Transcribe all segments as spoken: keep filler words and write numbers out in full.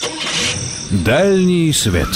Дальний свет.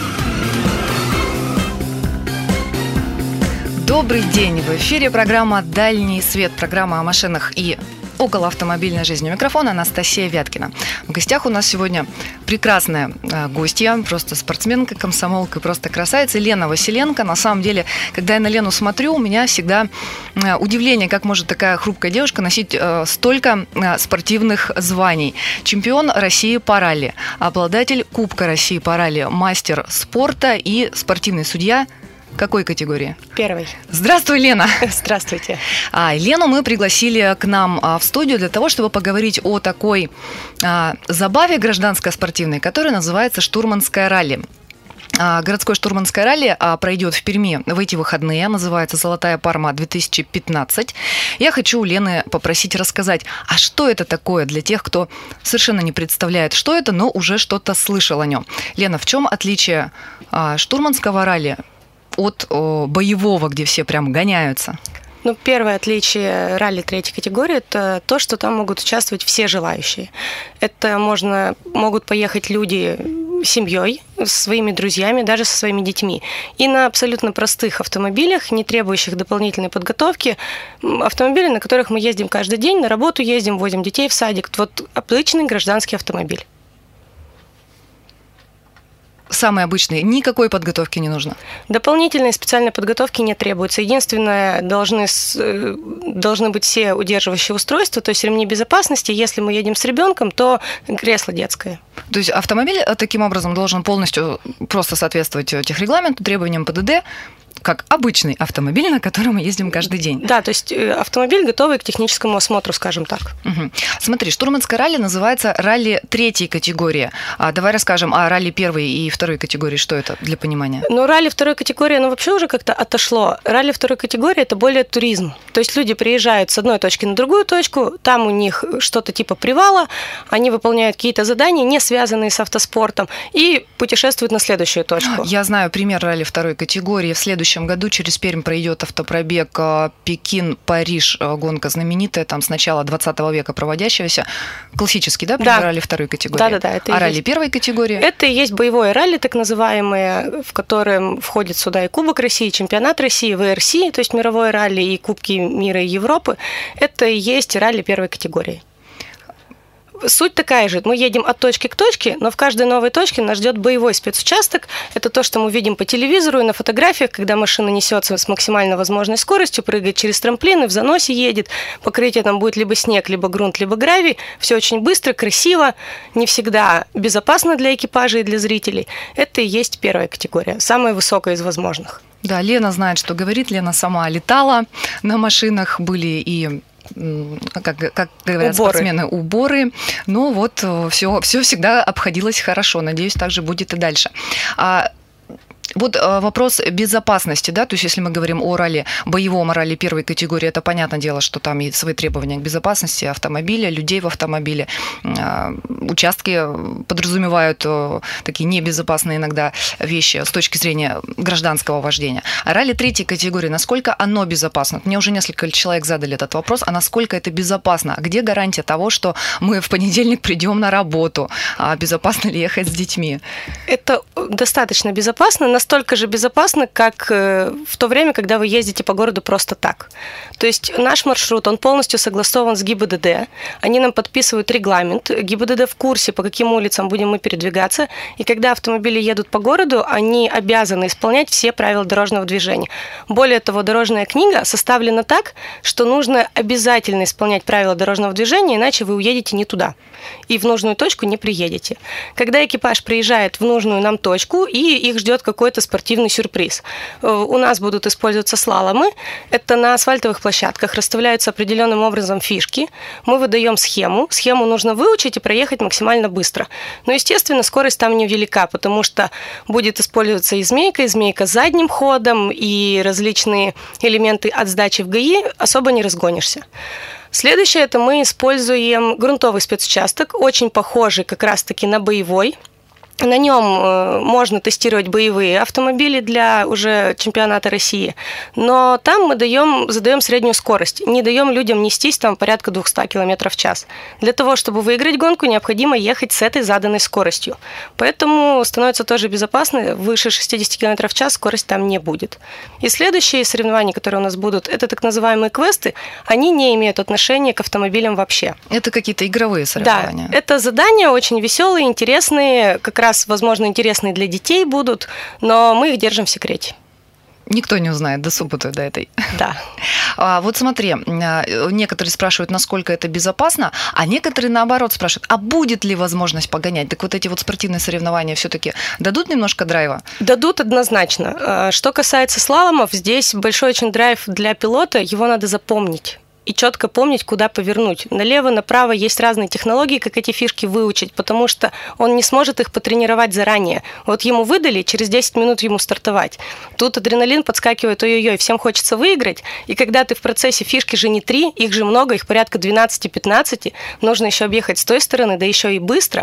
Добрый день! В эфире программа «Дальний свет», программа о машинах и около автомобильной жизни. У микрофона Анастасия Вяткина. В гостях у нас сегодня прекрасная гостья, просто спортсменка, комсомолка, просто красавица Лена Василенко. На самом деле, когда я на Лену смотрю, у меня всегда удивление, как может такая хрупкая девушка носить столько спортивных званий. Чемпион России по ралли, обладатель Кубка России по ралли, мастер спорта и спортивный судья. Какой категории? Первой. Здравствуй, Лена. Здравствуйте. А, Лену мы пригласили к нам а, в студию для того, чтобы поговорить о такой а, забаве гражданско-спортивной, которая называется штурманское ралли. А, городское штурманское ралли а, пройдет в Перми в эти выходные, называется «Золотая Парма-две тысячи пятнадцать». Я хочу у Лены попросить рассказать, а что это такое для тех, кто совершенно не представляет, что это, но уже что-то слышал о нем. Лена, в чем отличие а, штурманского ралли от о, боевого, где все прям гоняются? Ну, первое отличие ралли третьей категории – это то, что там могут участвовать все желающие. Это можно, могут поехать люди с семьей, с своими друзьями, даже со своими детьми. И на абсолютно простых автомобилях, не требующих дополнительной подготовки, автомобили, на которых мы ездим каждый день, на работу ездим, возим детей в садик. Вот обычный гражданский автомобиль. Самый обычный, никакой подготовки не нужно? Дополнительной специальной подготовки не требуется. Единственное, должны, должны быть все удерживающие устройства, то есть ремни безопасности. Если мы едем с ребенком, то кресло детское. То есть автомобиль таким образом должен полностью просто соответствовать техрегламенту, требованиям ПДД, как обычный автомобиль, на котором мы ездим каждый день. Да, то есть автомобиль готовый к техническому осмотру, скажем так. Угу. Смотри, штурманское ралли называется ралли третьей категории. А давай расскажем о ралли первой и второй категории. Что это для понимания? Ну, ралли второй категории, оно вообще уже как-то отошло. Ралли второй категории – это более туризм. То есть люди приезжают с одной точки на другую точку, там у них что-то типа привала, они выполняют какие-то задания, не связанные с автоспортом, и путешествуют на следующую точку. Я знаю пример ралли второй категории. В следующем В следующем году через Пермь пройдет автопробег Пекин-Париж, гонка знаменитая, там с начала двадцатого века проводящегося. Классический, да, пример да. ралли второй категории? Да, да, да. Это а ралли есть... первой категории? Это и есть боевое ралли, так называемое, в котором входит сюда и Кубок России, Чемпионат России, вэ эр си, то есть мировое ралли, и Кубки мира и Европы. Это и есть ралли первой категории. Суть такая же. Мы едем от точки к точке, но в каждой новой точке нас ждет боевой спецучасток. Это то, что мы видим по телевизору и на фотографиях, когда машина несется с максимально возможной скоростью, прыгает через трамплины, в заносе едет. Покрытие там будет либо снег, либо грунт, либо гравий. Все очень быстро, красиво, не всегда безопасно для экипажа и для зрителей. Это и есть первая категория, самая высокая из возможных. Да, Лена знает, что говорит. Лена сама летала на машинах, были и... Как, как говорят уборы. спортсмены, уборы. Но вот все, все всегда обходилось хорошо. Надеюсь, так же будет и дальше. А вот вопрос безопасности, да, то есть если мы говорим о ралли, боевом ралли первой категории, это понятное дело, что там есть свои требования к безопасности автомобиля, людей в автомобиле. Участки подразумевают такие небезопасные иногда вещи с точки зрения гражданского вождения. А ралли третьей категории, насколько оно безопасно? Мне уже несколько человек задали этот вопрос, а насколько это безопасно? А где гарантия того, что мы в понедельник придем на работу? А безопасно ли ехать с детьми? Это достаточно безопасно, настолько же безопасно, как в то время, когда вы ездите по городу просто так. То есть наш маршрут, он полностью согласован с ГИБДД. Они нам подписывают регламент. ГИБДД в курсе, по каким улицам будем мы передвигаться. И когда автомобили едут по городу, они обязаны исполнять все правила дорожного движения. Более того, дорожная книга составлена так, что нужно обязательно исполнять правила дорожного движения, иначе вы уедете не туда. И в нужную точку не приедете. Когда экипаж приезжает в нужную нам точку, и их ждет какой-то спортивный сюрприз. У нас будут использоваться слаломы. Это на асфальтовых площадках расставляются определенным образом фишки. Мы выдаем схему. Схему нужно выучить и проехать максимально быстро. Но, естественно, скорость там невелика, потому что будет использоваться и змейка, и змейка с задним ходом, и различные элементы от сдачи в ГАИ. Особо не разгонишься. Следующее – это мы используем грунтовый спецучасток, очень похожий как раз-таки на боевой. На нем можно тестировать боевые автомобили для уже чемпионата России, но там мы даем, задаем среднюю скорость, не даем людям нестись там порядка двести километров в час. Для того, чтобы выиграть гонку, необходимо ехать с этой заданной скоростью. Поэтому становится тоже безопасно, выше шестьдесят километров в час скорость там не будет. И следующие соревнования, которые у нас будут, это так называемые квесты, они не имеют отношения к автомобилям вообще. Это какие-то игровые соревнования? Да, это задания очень веселые, интересные, как раз возможно, интересные для детей будут, но мы их держим в секрете. Никто не узнает до субботы, до этой. Да. А, вот смотри, некоторые спрашивают, насколько это безопасно, а некоторые, наоборот, спрашивают, а будет ли возможность погонять? Так вот эти вот спортивные соревнования все-таки дадут немножко драйва? Дадут однозначно. Что касается слаломов, здесь большой очень драйв для пилота, его надо запомнить. И четко помнить, куда повернуть. Налево, направо есть разные технологии, как эти фишки выучить, потому что он не сможет их потренировать заранее. Вот ему выдали, через десять минут ему стартовать. Тут адреналин подскакивает, ой-ой-ой, всем хочется выиграть. И когда ты в процессе, фишки же не три, их же много, их порядка двенадцать-пятнадцать, нужно еще объехать с той стороны, да еще и быстро.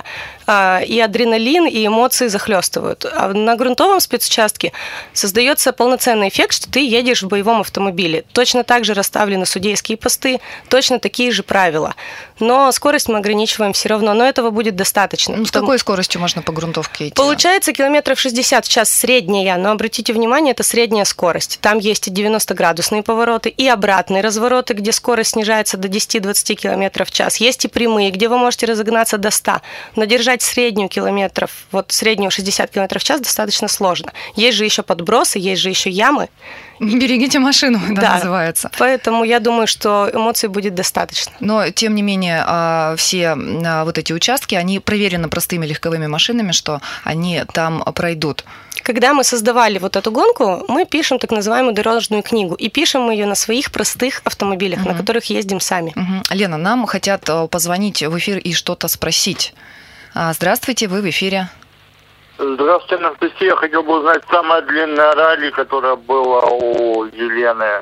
И адреналин, и эмоции захлестывают. А на грунтовом спецучастке создается полноценный эффект, что ты едешь в боевом автомобиле. Точно так же расставлены судейские посты, точно такие же правила. Но скорость мы ограничиваем все равно, но этого будет достаточно. Ну, с какой скоростью можно по грунтовке идти? Получается километров шестьдесят в час средняя, но обратите внимание, это средняя скорость. Там есть и девяносто-градусные повороты, и обратные развороты, где скорость снижается до десять-двадцать километров в час. Есть и прямые, где вы можете разогнаться до ста. Но держать среднюю километров, вот среднюю шестьдесят километров в час достаточно сложно. Есть же еще подбросы, есть же еще ямы. Не берегите машину, да, да, называется. Поэтому я думаю, что эмоций будет достаточно. Но, тем не менее, все вот эти участки, они проверены простыми легковыми машинами, что они там пройдут. Когда мы создавали вот эту гонку, мы пишем так называемую дорожную книгу. И пишем мы ее на своих простых автомобилях, угу. на которых ездим сами. Угу. Лена, нам хотят позвонить в эфир и что-то спросить. Здравствуйте, вы в эфире. Здравствуйте, Анастасия. Я хотел бы узнать самое длинное ралли, которое было у Елены.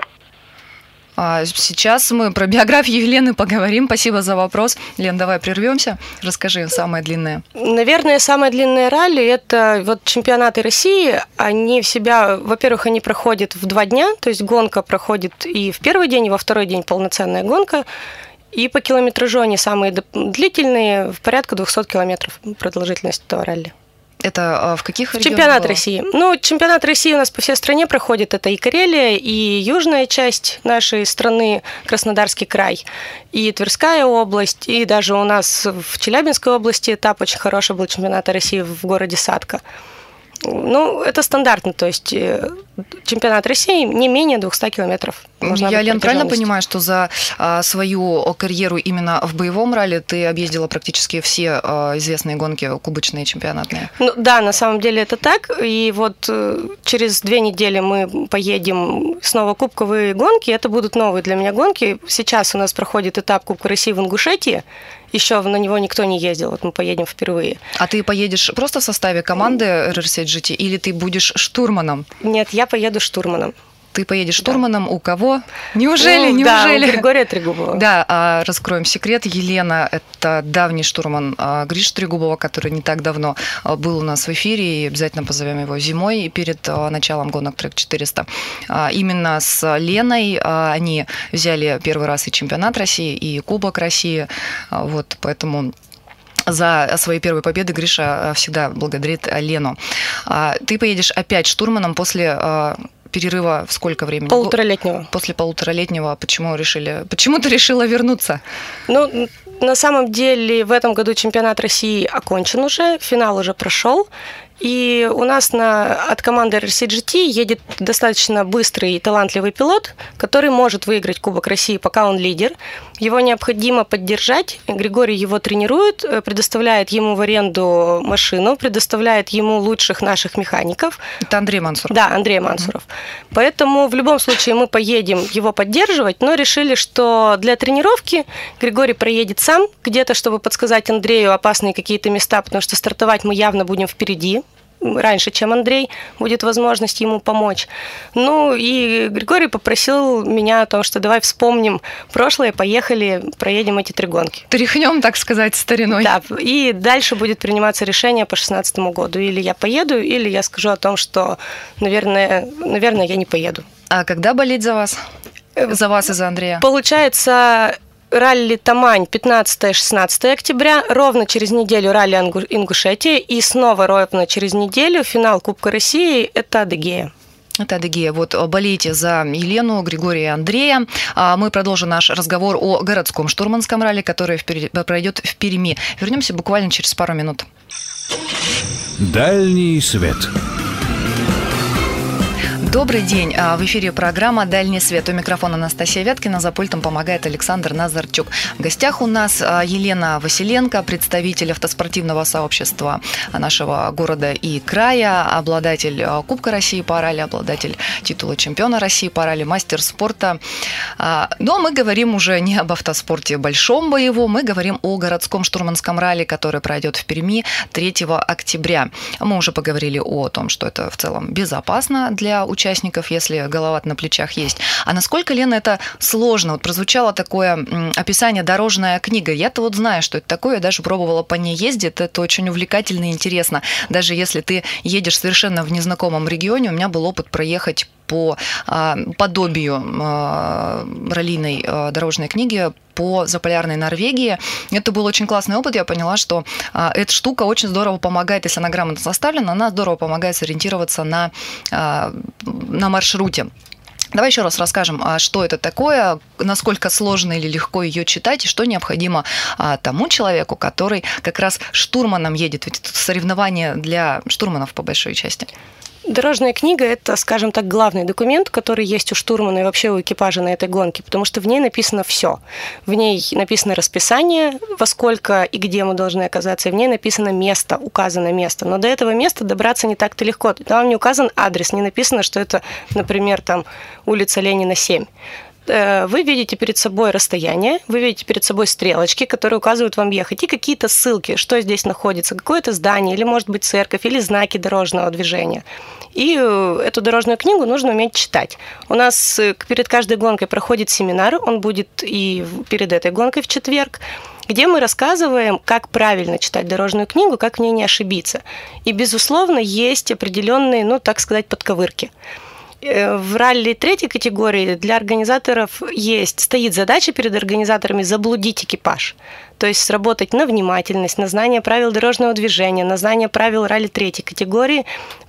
Сейчас мы про биографию Елены поговорим. Спасибо за вопрос. Лен, давай прервемся. Расскажи самое длинное. Наверное, самое длинное ралли – это вот чемпионаты России. Они в себя, во-первых, они проходят в два дня. То есть гонка проходит и в первый день, и во второй день полноценная гонка. И по километражу они самые длительные, в порядка двести километров продолжительность этого ралли. Это в каких регионах? Чемпионат было? России. Ну, чемпионат России у нас по всей стране проходит. Это и Карелия, и южная часть нашей страны, Краснодарский край, и Тверская область, и даже у нас в Челябинской области этап очень хороший был чемпионата России в городе Сатка. Ну, это стандартно, то есть чемпионат России не менее двести километров. Я, Лен, правильно понимаю, что за а, свою карьеру именно в боевом ралли ты объездила практически все а, известные гонки кубочные, чемпионатные? Ну, да, на самом деле это так. И вот через две недели мы поедем снова кубковые гонки. Это будут новые для меня гонки. Сейчас у нас проходит этап Кубка России в Ингушетии. Еще на него никто не ездил, вот мы поедем впервые. А ты поедешь просто в составе команды эр эр семь джи ти или ты будешь штурманом? Нет, я поеду штурманом. Ты поедешь штурманом, да. У кого? Неужели? Ну, Неужели? Да, у Григория Трегубова. Да, раскроем секрет. Елена – это давний штурман Гриши Трегубова, который не так давно был у нас в эфире, и обязательно позовем его зимой перед началом гонок Трек четыреста. Именно с Леной они взяли первый раз и чемпионат России, и Кубок России. Вот, поэтому за свои первые победы Гриша всегда благодарит Лену. Ты поедешь опять штурманом после перерыва в сколько времени? Полуторалетнего. После полуторалетнего. Почему решили? Почему ты решила вернуться? Ну, на самом деле в этом году чемпионат России окончен уже, финал уже прошел. И у нас на, от команды эр эр си джи ти едет достаточно быстрый и талантливый пилот, который может выиграть Кубок России, пока он лидер. Его необходимо поддержать. Григорий его тренирует, предоставляет ему в аренду машину, предоставляет ему лучших наших механиков. Это Андрей Мансуров. Да, Андрей Мансуров. Mm-hmm. Поэтому в любом случае мы поедем его поддерживать, но решили, что для тренировки Григорий проедет сам где-то, чтобы подсказать Андрею опасные какие-то места, потому что стартовать мы явно будем впереди раньше, чем Андрей, будет возможность ему помочь. Ну и Григорий попросил меня о том, что давай вспомним прошлое, поехали, проедем эти три гонки. Тряхнем, так сказать, стариной. Да, и дальше будет приниматься решение по шестнадцатому году. Или я поеду, или я скажу о том, что, наверное, наверное, я не поеду. А когда болеть за вас? За вас и за Андрея? Получается, ралли Тамань пятнадцатое-шестнадцатое октября, ровно через неделю ралли Ингушетия, и снова ровно через неделю финал Кубка России – это Адыгея. Это Адыгея. Вот болейте за Елену, Григория и Андрея. А мы продолжим наш разговор о городском штурманском ралли, который пройдет в Перми. Вернемся буквально через пару минут. Дальний свет. Добрый день. В эфире программа «Дальний свет». У микрофона Анастасия Вяткина, за пультом помогает Александр Назарчук. В гостях у нас Елена Василенко, представитель автоспортивного сообщества нашего города и края, обладатель Кубка России по ралли, обладатель титула чемпиона России по ралли, мастер спорта. Но мы говорим уже не об автоспорте большом боевом, мы говорим о городском штурманском ралли, который пройдет в Перми третьего октября. Мы уже поговорили о том, что это в целом безопасно для участников, участников, если голова на плечах есть. А насколько, Лена, это сложно? Вот прозвучало такое описание «дорожная книга». Я-то вот знаю, что это такое, я даже пробовала по ней ездить, это очень увлекательно и интересно. Даже если ты едешь совершенно в незнакомом регионе, у меня был опыт проехать по а, подобию а, раллийной а, дорожной книги по заполярной Норвегии. Это был очень классный опыт. Я поняла, что а, эта штука очень здорово помогает, если она грамотно составлена, она здорово помогает сориентироваться на, а, на маршруте. Давай еще раз расскажем, что это такое, насколько сложно или легко ее читать, и что необходимо тому человеку, который как раз штурманом едет. Ведь это соревнование для штурманов по большой части. Дорожная книга – это, скажем так, главный документ, который есть у штурмана и вообще у экипажа на этой гонке, потому что в ней написано все. В ней написано расписание, во сколько и где мы должны оказаться, и в ней написано место, указано место. Но до этого места добраться не так-то легко. Там не указан адрес, не написано, что это, например, там улица Ленина, семь. Вы видите перед собой расстояние, вы видите перед собой стрелочки, которые указывают вам ехать, и какие-то ссылки, что здесь находится, какое-то здание, или, может быть, церковь, или знаки дорожного движения. И эту дорожную книгу нужно уметь читать. У нас перед каждой гонкой проходит семинар, он будет и перед этой гонкой в четверг, где мы рассказываем, как правильно читать дорожную книгу, как в ней не ошибиться. И, безусловно, есть определенные, ну, так сказать, подковырки. В ралли третьей категории для организаторов есть, стоит задача перед организаторами заблудить экипаж. То есть сработать на внимательность, на знание правил дорожного движения, на знание правил ралли третьей категории.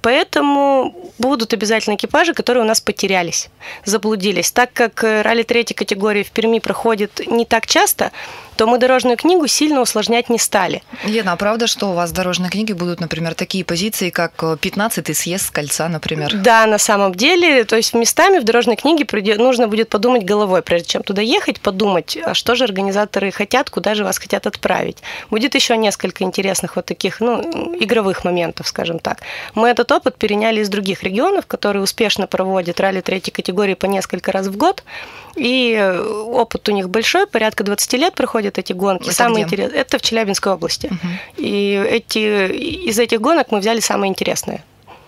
Поэтому будут обязательно экипажи, которые у нас потерялись, заблудились. Так как ралли третьей категории в Перми проходит не так часто, то мы дорожную книгу сильно усложнять не стали. Лена, а правда, что у вас в дорожной книге будут, например, такие позиции, как пятнадцатый съезд с кольца, например? Да, на самом деле. То есть местами в дорожной книге нужно будет подумать головой, прежде чем туда ехать, подумать, а что же организаторы хотят, куда же вас хотят отправить. Будет еще несколько интересных вот таких, ну, игровых моментов, скажем так. Мы этот опыт переняли из других регионов, которые успешно проводят ралли третьей категории по несколько раз в год. И опыт у них большой, порядка двадцать лет проходят эти гонки. Это самые где? интересные. Это в Челябинской области. Угу. И эти, из этих гонок мы взяли самые интересные.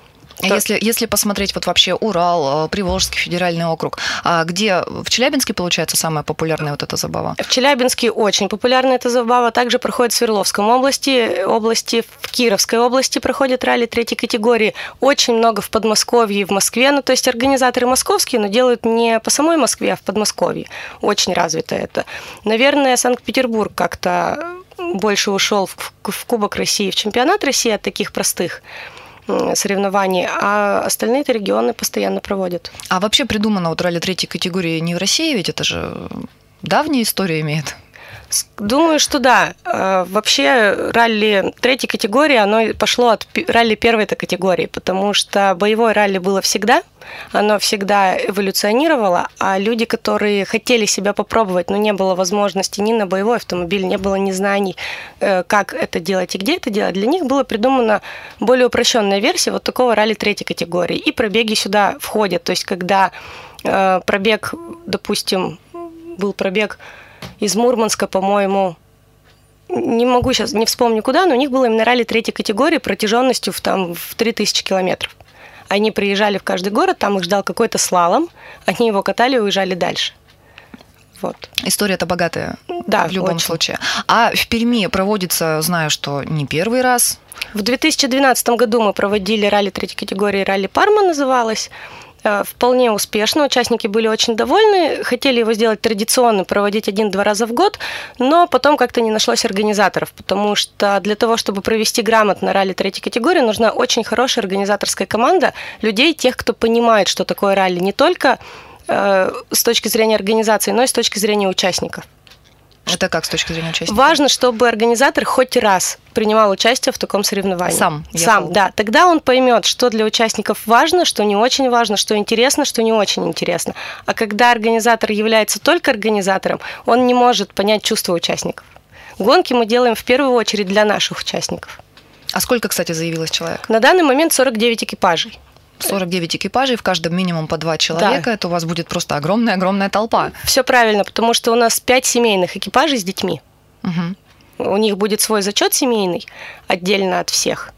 А если, если посмотреть вот вообще Урал, Приволжский федеральный округ, а где в Челябинске, получается, самая популярная вот эта забава? В Челябинске очень популярна эта забава. Также проходит в Свердловской области, области, в Кировской области проходит ралли третьей категории. Очень много в Подмосковье и в Москве. Ну, то есть организаторы московские, но делают не по самой Москве, а в Подмосковье. Очень развито это. Наверное, Санкт-Петербург как-то больше ушел в, в Кубок России, в чемпионат России от таких простых соревнований, а остальные-то регионы постоянно проводят. А вообще придумано вот ралли третьей категории не в России, ведь это же давняя история имеет? Думаю, что да. Вообще ралли третьей категории, оно пошло от ралли первой-то категории, потому что боевое ралли было всегда, оно всегда эволюционировало, а люди, которые хотели себя попробовать, но не было возможности ни на боевой автомобиль, не было ни знаний, как это делать и где это делать, для них была придумана более упрощенная версия вот такого ралли третьей категории. И пробеги сюда входят. То есть когда пробег, допустим, был пробег из Мурманска, по-моему, не могу сейчас, не вспомню куда, но у них было именно ралли третьей категории протяженностью в, там, в три тысячи километров. Они приезжали в каждый город, там их ждал какой-то слалом, они его катали и уезжали дальше. Вот. История-то богатая, да, в любом очень. случае. А в Перми проводится, знаю, что не первый раз. В две тысячи двенадцатом году мы проводили ралли третьей категории, ралли Парма называлось. Вполне успешно, участники были очень довольны, хотели его сделать традиционно, проводить один-два раза в год, но потом как-то не нашлось организаторов, потому что для того, чтобы провести грамотно ралли третьей категории, нужна очень хорошая организаторская команда людей, тех, кто понимает, что такое ралли, не только э, с точки зрения организации, но и с точки зрения участников. Это как с точки зрения участников? Важно, чтобы организатор хоть раз принимал участие в таком соревновании. Сам ехал. Сам, да. Тогда он поймет, что для участников важно, что не очень важно, что интересно, что не очень интересно. А когда организатор является только организатором, он не может понять чувства участников. Гонки мы делаем в первую очередь для наших участников. А сколько, кстати, заявилось человек? На данный момент сорок девять экипажей. сорок девять экипажей, в каждом минимум по два человека. Да. Это у вас будет просто огромная-огромная толпа. Все правильно, потому что у нас пять семейных экипажей с детьми. Угу. У них будет свой зачет семейный, отдельно от всех,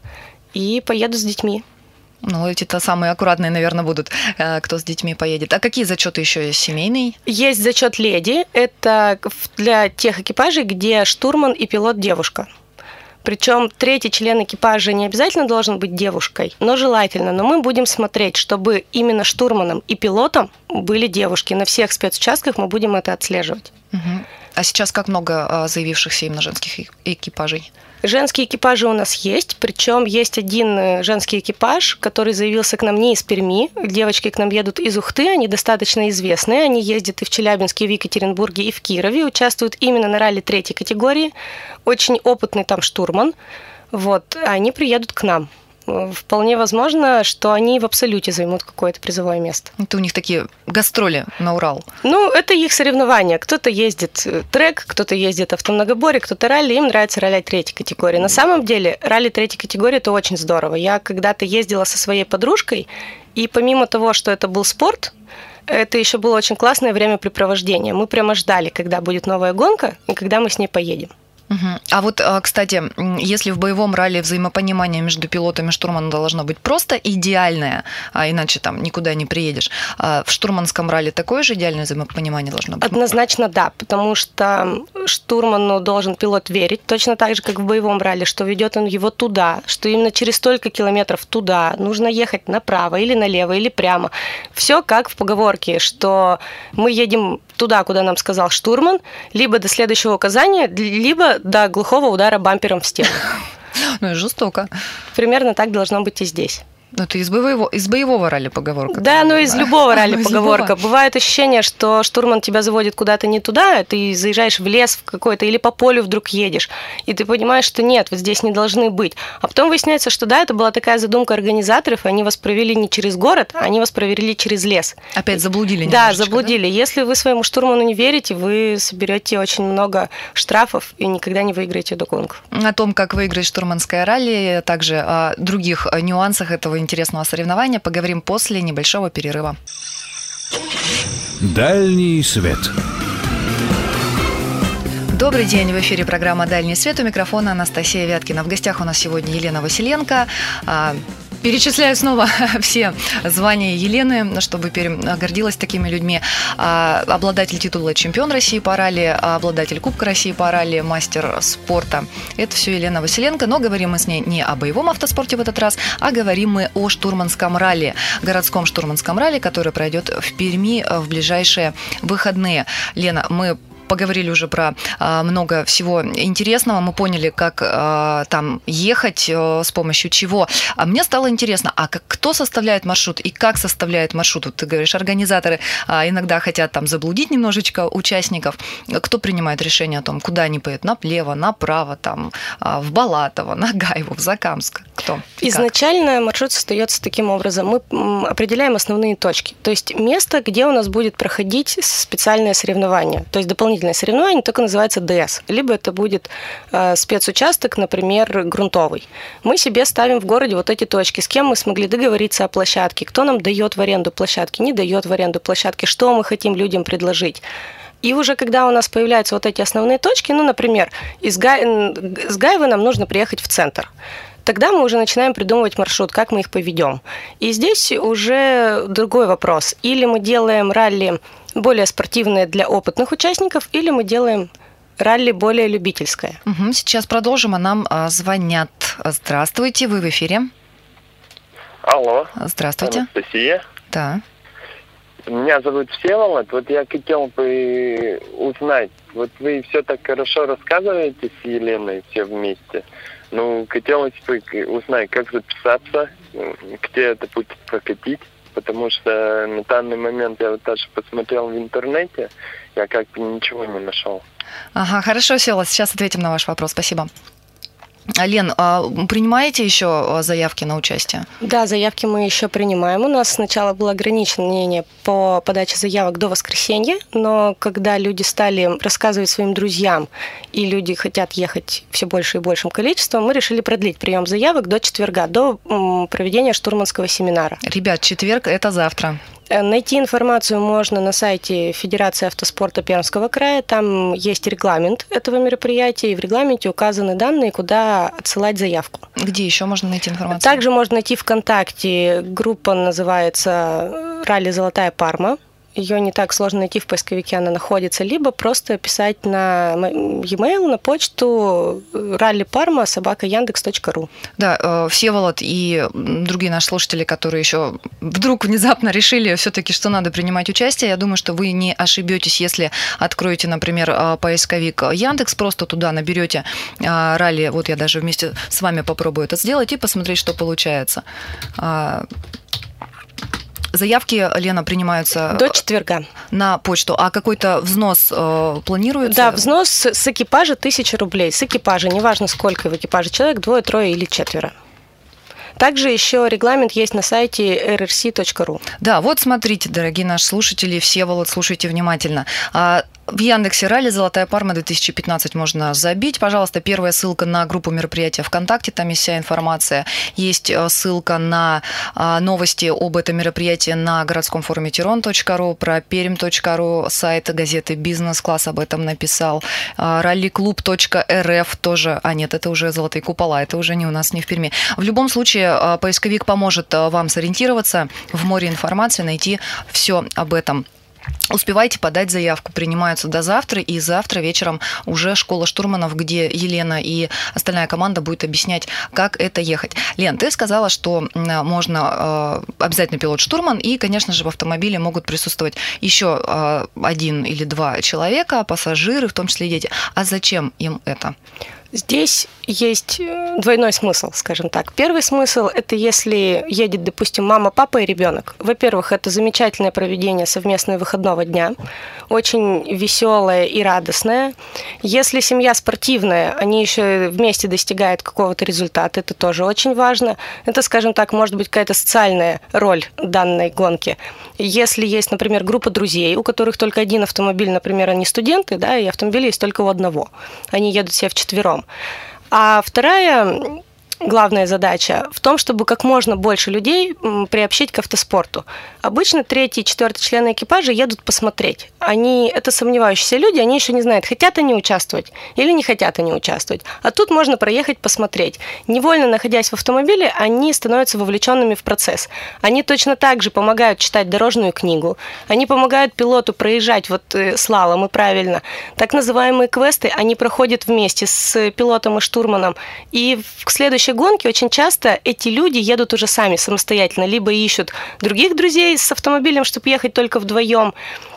и поеду с детьми. Ну, эти-то самые аккуратные, наверное, будут, кто с детьми поедет. А какие зачеты еще есть? Семейный? Есть зачет леди. Это для тех экипажей, где штурман и пилот девушка. Причем третий член экипажа не обязательно должен быть девушкой, но желательно. Но мы будем смотреть, чтобы именно штурманом и пилотом были девушки. На всех спецучастках мы будем это отслеживать. Угу. А сейчас как много заявившихся именно женских экипажей? Женские экипажи у нас есть, причем есть один женский экипаж, который заявился к нам не из Перми. Девочки к нам едут из Ухты, они достаточно известные. Они ездят и в Челябинске, и в Екатеринбурге, и в Кирове, участвуют именно на ралли третьей категории. Очень опытный там штурман. Вот, они приедут к нам. Вполне возможно, что они в абсолюте займут какое-то призовое место. Это у них такие гастроли на Урал. Ну, это их соревнования. Кто-то ездит трек, кто-то ездит автомногоборе, кто-то ралли. Им нравится ралли третьей категории. На самом деле, ралли третьей категории – это очень здорово. Я когда-то ездила со своей подружкой, и помимо того, что это был спорт, это еще было очень классное времяпрепровождение. Мы прямо ждали, когда будет новая гонка, и когда мы с ней поедем. Угу. А вот, кстати, если в боевом ралли взаимопонимание между пилотом и штурманом должно быть просто идеальное, а иначе там никуда не приедешь, а в штурманском ралли такое же идеальное взаимопонимание должно быть? Однозначно да, потому что штурману должен пилот верить, точно так же, как в боевом ралли, что ведет он его туда, что именно через столько километров туда нужно ехать направо или налево или прямо. Все как в поговорке, что мы едем туда, куда нам сказал штурман, либо до следующего указания, либо до глухого удара бампером в стену. Ну и жестоко. Примерно так должно быть и здесь. Ну, это из боевого, из боевого ралли поговорка. Да, ну из любого ралли из поговорка. любого. Бывает ощущение, что штурман тебя заводит куда-то не туда, ты заезжаешь в лес в какой-то или по полю вдруг едешь, и ты понимаешь, что нет, вот здесь не должны быть. А потом выясняется, что да, это была такая задумка организаторов, и они вас провели не через город, а они вас провели через лес. Опять заблудили Да, немножечко, заблудили. Да? Если вы своему штурману не верите, вы соберете очень много штрафов и никогда не выиграете эту гонку. О том, как выиграть штурманское ралли, также о других нюансах этого интересного соревнования поговорим после небольшого перерыва. Дальний свет. Добрый день, в эфире программа «Дальний свет». У микрофона Анастасия Вяткина. В гостях у нас сегодня Елена Василенко. Перечисляю снова все звания Елены, чтобы гордилась такими людьми. Обладатель титула чемпион России по ралли, обладатель Кубка России по ралли, мастер спорта. Это все Елена Василенко, но говорим мы с ней не о боевом автоспорте в этот раз, а говорим мы о штурманском ралли, городском штурманском ралли, который пройдет в Перми в ближайшие выходные. Лена, мы поговорили уже про а, много всего интересного, мы поняли, как а, там ехать, а, с помощью чего. А мне стало интересно, а как, кто составляет маршрут и как составляет маршрут? Вот ты говоришь, организаторы а, иногда хотят там заблудить немножечко участников. Кто принимает решение о том, куда они поедут? Налево, направо, там, а, в Балатово, на Гаеву, в Закамск? Кто? Изначально как? Маршрут состоится таким образом. Мы определяем основные точки. То есть место, где у нас будет проходить специальное соревнование. То есть дополнительное соревнование только называется ДС. Либо это будет э, спецучасток, например, грунтовый. Мы себе ставим в городе вот эти точки, с кем мы смогли договориться о площадке, кто нам дает в аренду площадки, не дает в аренду площадки, что мы хотим людям предложить. И уже когда у нас появляются вот эти основные точки, ну, например, из Га... с Гаевы нам нужно приехать в центр. Тогда мы уже начинаем придумывать маршрут, как мы их поведем. И здесь уже другой вопрос. Или мы делаем ралли более спортивное для опытных участников, или мы делаем ралли более любительское. Угу, сейчас продолжим, а нам а, звонят. Здравствуйте, вы в эфире. Алло. Здравствуйте. Анастасия. Да. Меня зовут Всеволод. Вот я хотел бы узнать, вот вы все так хорошо рассказываете с Еленой все вместе. Ну, хотелось бы узнать, как записаться, где это будет прокатить, потому что на данный момент я вот даже посмотрел в интернете, я как бы ничего не нашел. Ага, хорошо, Всеволод, сейчас ответим на ваш вопрос. Спасибо. Лен, а принимаете еще заявки на участие? Да, заявки мы еще принимаем. У нас сначала было ограничение по подаче заявок до воскресенья, но когда люди стали рассказывать своим друзьям, и люди хотят ехать все больше и большим количеством, мы решили продлить прием заявок до четверга, до проведения штурманского семинара. Ребят, четверг – это завтра. Найти информацию можно на сайте Федерации автоспорта Пермского края. Там есть регламент этого мероприятия, и в регламенте указаны данные, куда отсылать заявку. Где еще можно найти информацию? Также можно найти ВКонтакте. Группа называется «Ралли Золотая Парма». Ее не так сложно найти в поисковике, она находится. Либо просто писать на e-mail, на почту ралли-парма собака яндекс точка ру. Да, Всеволод и другие наши слушатели, которые еще вдруг внезапно решили все-таки, что надо принимать участие, я думаю, что вы не ошибетесь, если откроете, например, поисковик Яндекс, просто туда наберете ралли, вот я даже вместе с вами попробую это сделать и посмотреть, что получается. Заявки, Лена, принимаются до четверга на почту. А какой-то взнос э, планируется? Да, взнос с экипажа тысяча рублей. С экипажа, неважно сколько в экипаже человек, двое, трое или четверо. Также еще регламент есть на сайте эр эр си точка ру. Да, вот смотрите, дорогие наши слушатели, Всеволод, слушайте внимательно. В Яндексе ралли «Золотая Парма» две тысячи пятнадцать можно забить. Пожалуйста, первая ссылка на группу мероприятия ВКонтакте, там есть вся информация. Есть ссылка на новости об этом мероприятии на городском форуме тирон точка ру, про пермь точка ру, сайт газеты «Бизнес-класс» об этом написал. ралли-клуб точка эр эф тоже, а нет, это уже «Золотые купола», это уже не у нас, не в Перми. В любом случае, поисковик поможет вам сориентироваться в море информации, найти все об этом. Успевайте подать заявку, принимаются до завтра, и завтра вечером уже школа штурманов, где Елена и остальная команда будет объяснять, как это ехать. Лен, ты сказала, что можно обязательно пилот-штурман, и, конечно же, в автомобиле могут присутствовать еще один или два человека, пассажиры, в том числе и дети. А зачем им это? Здесь есть двойной смысл, скажем так. Первый смысл – это если едет, допустим, мама, папа и ребенок. Во-первых, это замечательное проведение совместного выходного дня, очень веселое и радостное. Если семья спортивная, они еще вместе достигают какого-то результата, это тоже очень важно. Это, скажем так, может быть какая-то социальная роль данной гонки. Если есть, например, группа друзей, у которых только один автомобиль, например, они студенты, да, и автомобиль есть только у одного, они едут все вчетвером. А вторая главная задача в том, чтобы как можно больше людей приобщить к автоспорту. Обычно третий и четвертый члены экипажа едут посмотреть. Они, это сомневающиеся люди, они еще не знают, хотят они участвовать или не хотят они участвовать. А тут можно проехать, посмотреть. Невольно находясь в автомобиле, они становятся вовлеченными в процесс. Они точно так же помогают читать дорожную книгу, они помогают пилоту проезжать вот слаломы правильно. Так называемые квесты они проходят вместе с пилотом и штурманом. И к следующей гонке очень часто эти люди едут уже сами самостоятельно, либо ищут других друзей с автомобилем, чтобы ехать только вдвоем,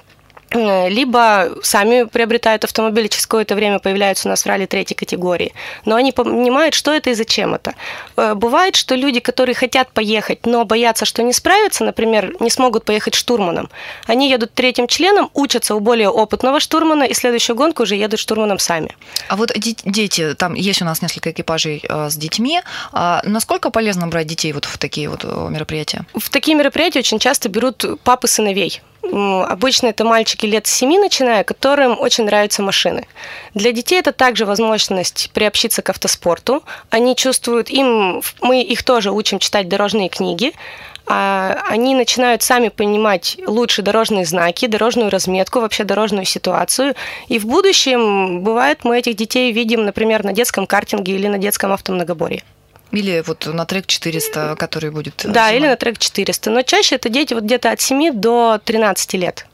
либо сами приобретают автомобили, через какое-то время появляются у нас в ралли третьей категории. Но они понимают, что это и зачем это. Бывает, что люди, которые хотят поехать, но боятся, что не справятся, например, не смогут поехать штурманом, они едут третьим членом, учатся у более опытного штурмана, и следующую гонку уже едут штурманом сами. А вот дети, там есть у нас несколько экипажей с детьми. А насколько полезно брать детей вот в такие вот мероприятия? В такие мероприятия очень часто берут папы сыновей. Обычно это мальчики лет с семи начиная, которым очень нравятся машины. Для детей это также возможность приобщиться к автоспорту. Они чувствуют, им, мы их тоже учим читать дорожные книги. Они начинают сами понимать лучше дорожные знаки, дорожную разметку, вообще дорожную ситуацию. И в будущем, бывает, мы этих детей видим, например, на детском картинге или на детском автомногоборье. Или вот на трек четыреста, который будет... Да, зимой. Или на трек четыреста. Но чаще это дети вот где-то от семи до тринадцати лет.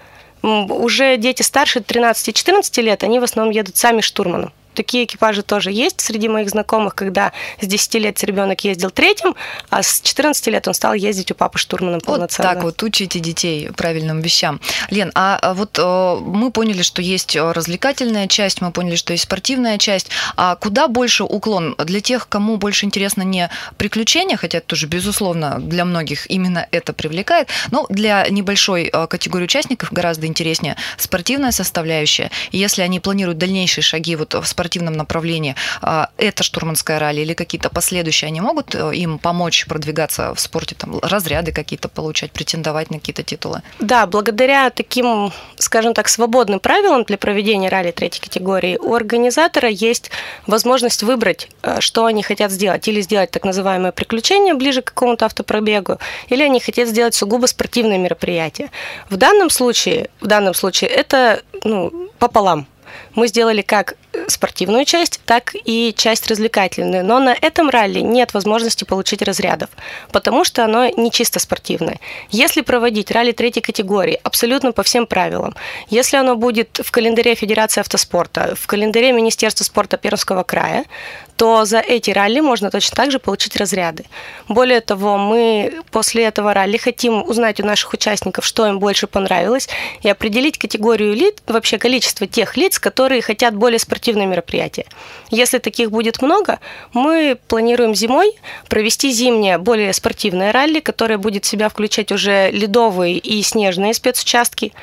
Уже дети старше тринадцати-четырнадцати лет, они в основном едут сами штурманом. Такие экипажи тоже есть среди моих знакомых, когда с десяти лет ребенок ездил третьим, а с четырнадцати лет он стал ездить у папы штурманом полноценно. Вот так вот учите детей правильным вещам. Лен, а вот мы поняли, что есть развлекательная часть, мы поняли, что есть спортивная часть. А куда больше уклон? Для тех, кому больше интересно не приключения, хотя это тоже, безусловно, для многих именно это привлекает, но для небольшой категории участников гораздо интереснее спортивная составляющая. И если они планируют дальнейшие шаги вот в спортивном спортивном направлении, это штурманское ралли или какие-то последующие, они могут им помочь продвигаться в спорте, там, разряды какие-то получать, претендовать на какие-то титулы? Да, благодаря таким, скажем так, свободным правилам для проведения ралли третьей категории у организатора есть возможность выбрать, что они хотят сделать. Или сделать так называемое приключение ближе к какому-то автопробегу, или они хотят сделать сугубо спортивное мероприятие. В данном случае, в данном случае это ну, пополам. Мы сделали как спортивную часть, так и часть развлекательную. Но на этом ралли нет возможности получить разрядов, потому что оно не чисто спортивное. Если проводить ралли третьей категории абсолютно по всем правилам, если оно будет в календаре Федерации автоспорта, в календаре Министерства спорта Пермского края, то за эти ралли можно точно так же получить разряды. Более того, мы после этого ралли хотим узнать у наших участников, что им больше понравилось, и определить категорию лиц, вообще количество тех лиц, которые хотят более спортивные мероприятия. Если таких будет много, мы планируем зимой провести зимнее, более спортивное ралли, которое будет в себя включать уже ледовые и снежные спецучастки.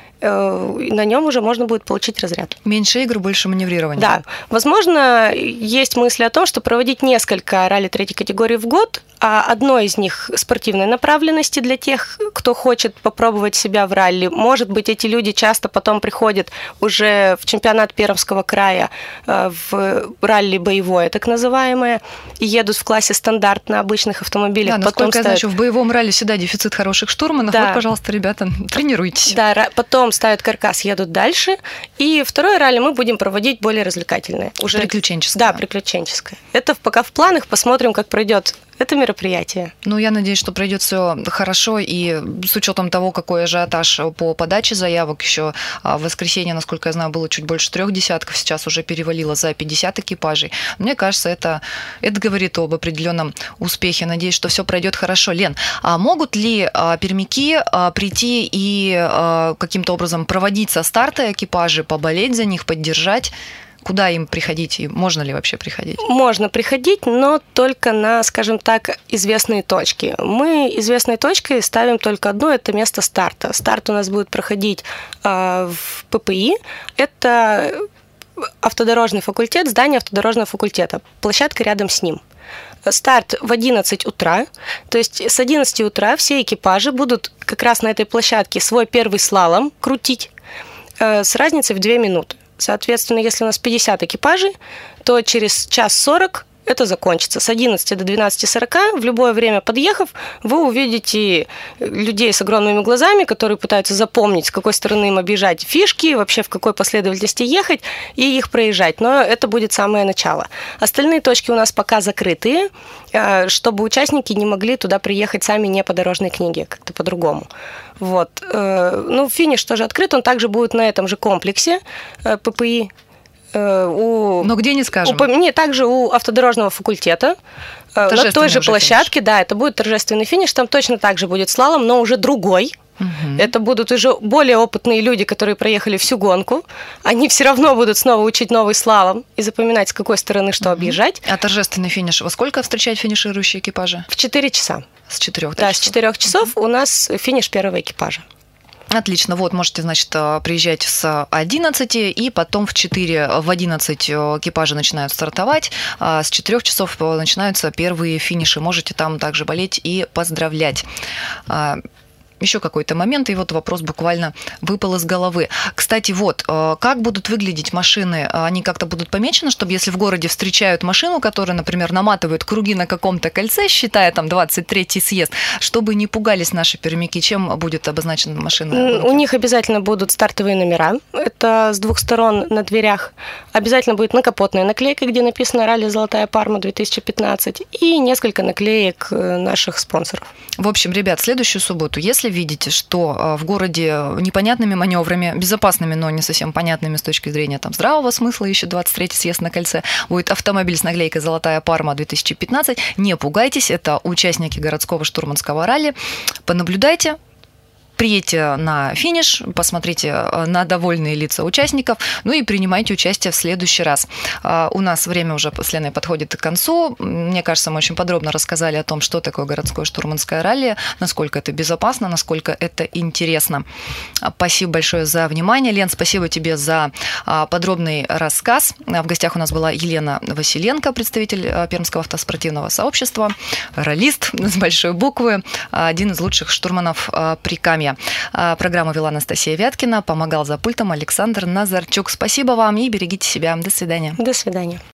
На нем уже можно будет получить разряд. Меньше игр, больше маневрирования. Да. Возможно, есть мысли о том, что проводить несколько ралли третьей категории в год, а одно из них спортивной направленности для тех, кто хочет попробовать себя в ралли. Может быть, эти люди часто потом приходят уже в чемпионат Пермского края, в ралли боевое, так называемое, и едут в классе стандарт на обычных автомобилях. Да, насколько я знаю, еще в боевом ралли всегда дефицит хороших штурманов. Да. Вот, пожалуйста, ребята, тренируйтесь. Да, потом ставят каркас, едут дальше. И второе ралли мы будем проводить более развлекательное. Уже... Приключенческое. Да, приключенческое. Это пока в планах, посмотрим, как пройдет это мероприятие. Ну, я надеюсь, что пройдет все хорошо, и с учетом того, какой ажиотаж по подаче заявок, еще в воскресенье, насколько я знаю, было чуть больше трех десятков, сейчас уже перевалило за пятьдесят экипажей. Мне кажется, это, это говорит об определенном успехе. Надеюсь, что все пройдет хорошо. Лен, а могут ли пермяки прийти и каким-то образом проводить со старта экипажи, поболеть за них, поддержать? Куда им приходить и можно ли вообще приходить? Можно приходить, но только на, скажем так, известные точки. Мы известной точкой ставим только одно, это место старта. Старт у нас будет проходить э, в ППИ. Это автодорожный факультет, здание автодорожного факультета, площадка рядом с ним. Старт в одиннадцать утра, то есть с одиннадцати утра все экипажи будут как раз на этой площадке свой первый слалом крутить э, с разницей в две минуты. Соответственно, если у нас пятьдесят экипажей, то через час сорок это закончится. С одиннадцати до двенадцати сорока, в любое время подъехав, вы увидите людей с огромными глазами, которые пытаются запомнить, с какой стороны им объезжать фишки, вообще в какой последовательности ехать и их проезжать. Но это будет самое начало. Остальные точки у нас пока закрытые, чтобы участники не могли туда приехать сами не по дорожной книге, как-то по-другому. Вот. Ну, финиш тоже открыт, он также будет на этом же комплексе ППИ. У, Но где не скажем? У, не, также у автодорожного факультета, на той же площадке, финиш. Да, это будет торжественный финиш, там точно так же будет слалом, но уже другой. Угу. Это будут уже более опытные люди, которые проехали всю гонку. Они все равно будут снова учить новый слалом и запоминать, с какой стороны что угу. объезжать. А торжественный финиш во сколько встречают финиширующие экипажи? В четыре часа. С четырех, да, часов? С четырех часов угу. у нас финиш первого экипажа. Отлично. Вот, можете, значит, приезжать с одиннадцати, и потом в четыре, в одиннадцать экипажи начинают стартовать, а с четырёх часов начинаются первые финиши. Можете там также болеть и поздравлять. еще какой-то момент, и вот вопрос буквально выпал из головы. Кстати, вот, как будут выглядеть машины? Они как-то будут помечены, чтобы если в городе встречают машину, которая, например, наматывает круги на каком-то кольце, считая там двадцать третий съезд, чтобы не пугались наши пермяки, чем будет обозначена машина? У них обязательно будут стартовые номера. Это с двух сторон на дверях. Обязательно будет накапотная наклейка, где написано «Ралли Золотая Парма две тысячи пятнадцать», и несколько наклеек наших спонсоров. В общем, ребят, в следующую субботу, если видите, что в городе непонятными маневрами, безопасными, но не совсем понятными с точки зрения там, здравого смысла, еще двадцать третий съезд на кольце, будет автомобиль с наклейкой «Золотая Парма две тысячи пятнадцать», не пугайтесь, это участники городского штурманского ралли. Понаблюдайте, приедьте на финиш, посмотрите на довольные лица участников, ну и принимайте участие в следующий раз. У нас время уже с Леной подходит к концу. Мне кажется, мы очень подробно рассказали о том, что такое городское штурманское ралли, насколько это безопасно, насколько это интересно. Спасибо большое за внимание. Лен, спасибо тебе за подробный рассказ. В гостях у нас была Елена Василенко, представитель Пермского автоспортивного сообщества, раллист с большой буквы, один из лучших штурманов Прикамья. Программу вела Анастасия Вяткина, помогал за пультом Александр Назарчук. Спасибо вам и берегите себя. До свидания. До свидания.